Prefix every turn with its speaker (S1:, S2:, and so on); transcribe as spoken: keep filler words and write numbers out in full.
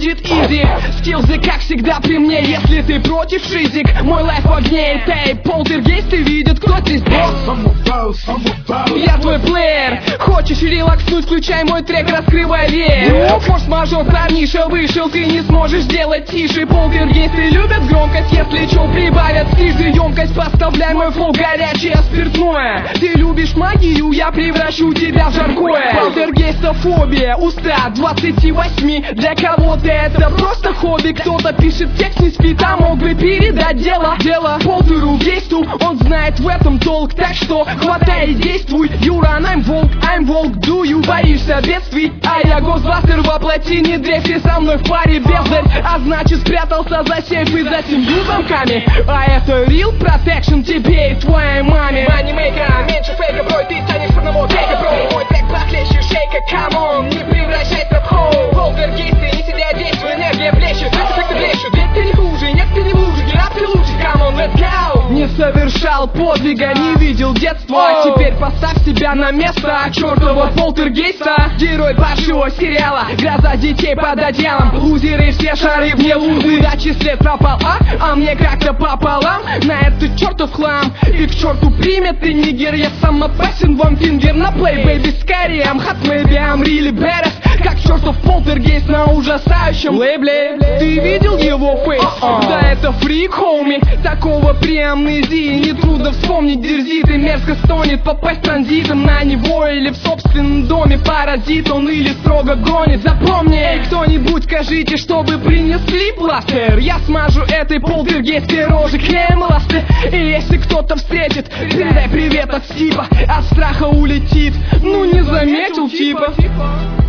S1: будет изи. Скиллзы, как всегда, при мне, если ты против шизик. Мой лайф в огне, эй, полтергейсты видят, кто здесь босс. Я твой плеер. Хочешь релакснуть, включай мой трек, раскрывай веер. Форс-мажор, парниша вышел, ты не сможешь сделать тише. Полтергейсты любят громкость, если чё, прибавят стиже. Емкость, поставляй мой флоу, горячее спиртное. Ты любишь магию, я превращу тебя в жаркое. Полтергейстофобия, уста двадцати восьми. Для кого-то это просто хобби. Кто-то пишет текст, не спит, а мог бы передать дело. Дело полтергейсту, он знает в этом толк. Так что хватай и действуй. Юран, I'm волк, I'm волк, do you? Боишься бедствий, а я госбастер воплоти. Не дрейфи со мной в паре, бездарь. А значит спрятался за сейф и за семью замками. А это real protection тебе и твоей маме. Манимейка, меньше фейка, бро, ты станешь одного кейка, бро. Мой трек похлеще шейка, камон, не превращайся в хоу. Полтергейсты, не сидя, действуй, энергия плещет. Эффекты блещут, ведь ты не хуже, нет, ты не лучше, не ты лучше, камон, let's go. Не совершал подвига, не видел детства. Теперь поставь себя на место чертова полтергейста. Герой паршивого сериала, гроза детей под одеялом. Лузеры все шары вне лузы. Удачи след пропал, а? А мне как-то пополам на этот чертов хлам. И к черту примет ты нигер. Я сам опасен, вам фингер на плей, бэйби, скорее. I'm hot, maybe, I'm really badass. Как чертов полтергейст на ужасающем лейбле. Ты видел его фейс? Uh-uh. Да это фрик, хоуми. Такого при амнезии нетрудно вспомнить. Дерзит и мерзко стонет. Попасть транзитом на него или в собственном доме. Паразит он или строго гонит. Запомни, эй, кто-нибудь скажите, чтобы принесли пластер. Я смажу этой полтергейской рожи клеем ласты. И если кто-то встретит, передай привет от Стива. От страха улетит, ну не заметил типа.